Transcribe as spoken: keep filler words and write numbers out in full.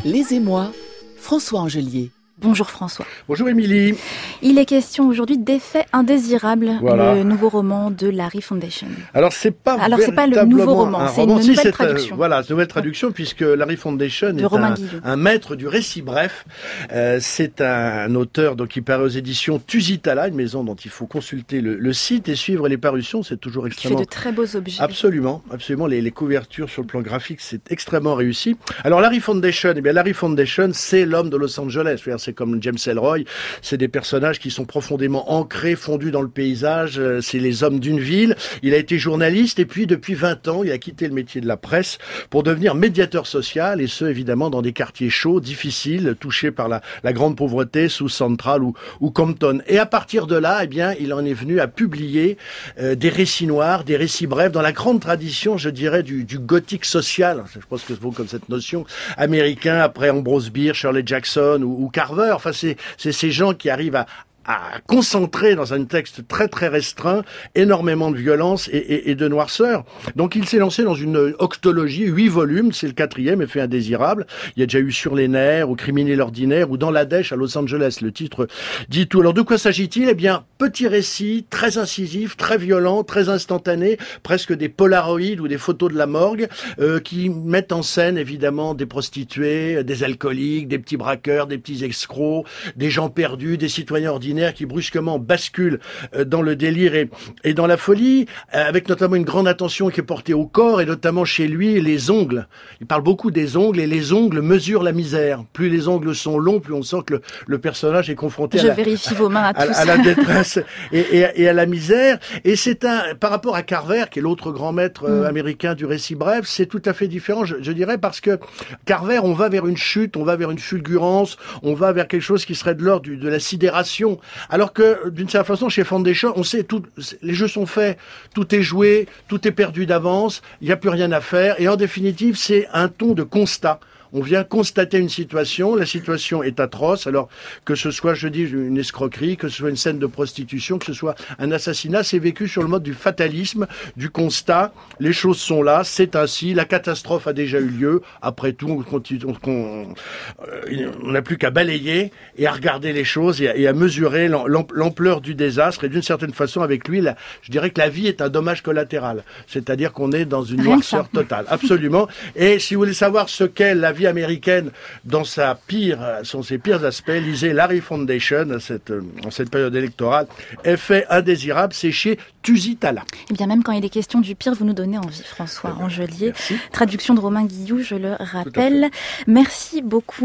Les Émois, François Angelier. Bonjour François. Bonjour Émilie. Il est question aujourd'hui d'Effets indésirables, voilà. le nouveau roman de Larry Foundation. Alors c'est pas Alors c'est pas le nouveau roman, c'est roman. une si, nouvelle c'est traduction. Un, voilà, une nouvelle traduction puisque Larry Foundation de est Romain un, un maître du récit bref. Euh, c'est un, un auteur donc qui paraît aux éditions Tusitala, une maison dont il faut consulter le, le site et suivre les parutions. C'est toujours extrêmement. Qui fait de très beaux objets. Absolument, absolument. Les, les couvertures sur le plan graphique, c'est extrêmement réussi. Alors Larry Foundation, eh bien Larry Foundation, c'est l'homme de Los Angeles. C'est comme James Ellroy. C'est des personnages qui sont profondément ancrés, fondus dans le paysage. C'est les hommes d'une ville. Il a été journaliste et puis depuis vingt ans, il a quitté le métier de la presse pour devenir médiateur social et ce, évidemment, dans des quartiers chauds, difficiles, touchés par la, la grande pauvreté, sous Central ou, ou Compton. Et à partir de là, eh bien, il en est venu à publier euh, des récits noirs, des récits brefs, dans la grande tradition, je dirais, du, du gothique social. Je pense que c'est comme cette notion américain, après Ambrose Bierce, Shirley Jackson ou, ou Carver. Enfin, c'est C'est ces gens qui arrivent à, à concentrer dans un texte très très restreint énormément de violence et, et, et de noirceur. Donc il s'est lancé dans une octologie, huit volumes, c'est le quatrième, Effet indésirable. Il y a déjà eu Sur les nerfs, ou Criminel ordinaire, ou Dans la dèche à Los Angeles. Le titre dit tout. Alors de quoi s'agit-il ? Eh bien, petit récit, très incisif, très violent, très instantané, presque des polaroïdes ou des photos de la morgue, euh, qui mettent en scène évidemment des prostituées, des alcooliques, des petits braqueurs, des petits escrocs, des gens perdus, des citoyens ordinaires qui brusquement bascule dans le délire et, et dans la folie, avec notamment une grande attention qui est portée au corps et notamment chez lui les ongles. Il parle beaucoup des ongles et les ongles mesurent la misère. Plus les ongles sont longs, plus on sent que le, le personnage est confronté Je à la, vérifie vos mains à, à, tous. à la détresse et, et, et à la misère. Et c'est un, par rapport à Carver, qui est l'autre grand maître euh, américain du récit bref, c'est tout à fait différent, je, je dirais, parce que Carver, on va vers une chute, on va vers une fulgurance, on va vers quelque chose qui serait de l'ordre de la sidération. Alors que, d'une certaine façon, chez Foundation, on sait tout, les jeux sont faits, tout est joué, tout est perdu d'avance, il n'y a plus rien à faire, et en définitive, c'est un ton de constat. On vient constater une situation, la situation est atroce, alors que ce soit, je dis, une escroquerie, que ce soit une scène de prostitution, que ce soit un assassinat, c'est vécu sur le mode du fatalisme, du constat, les choses sont là, c'est ainsi, la catastrophe a déjà eu lieu, après tout, on continue, on on n'a plus qu'à balayer et à regarder les choses et à, et à mesurer l'ampleur du désastre, et d'une certaine façon, avec lui, la, je dirais que la vie est un dommage collatéral, c'est-à-dire qu'on est dans une noirceur totale, absolument, et si vous voulez savoir ce qu'est la vie américaine dans sa pire, sont ses pires aspects, lisez Larry Foundation à cette, en cette période électorale. Effet indésirable, c'est chez Tusitala. Et bien même quand il est question du pire, vous nous donnez envie, François Angelier. Traduction de Romain Guillou, je le rappelle. Merci beaucoup.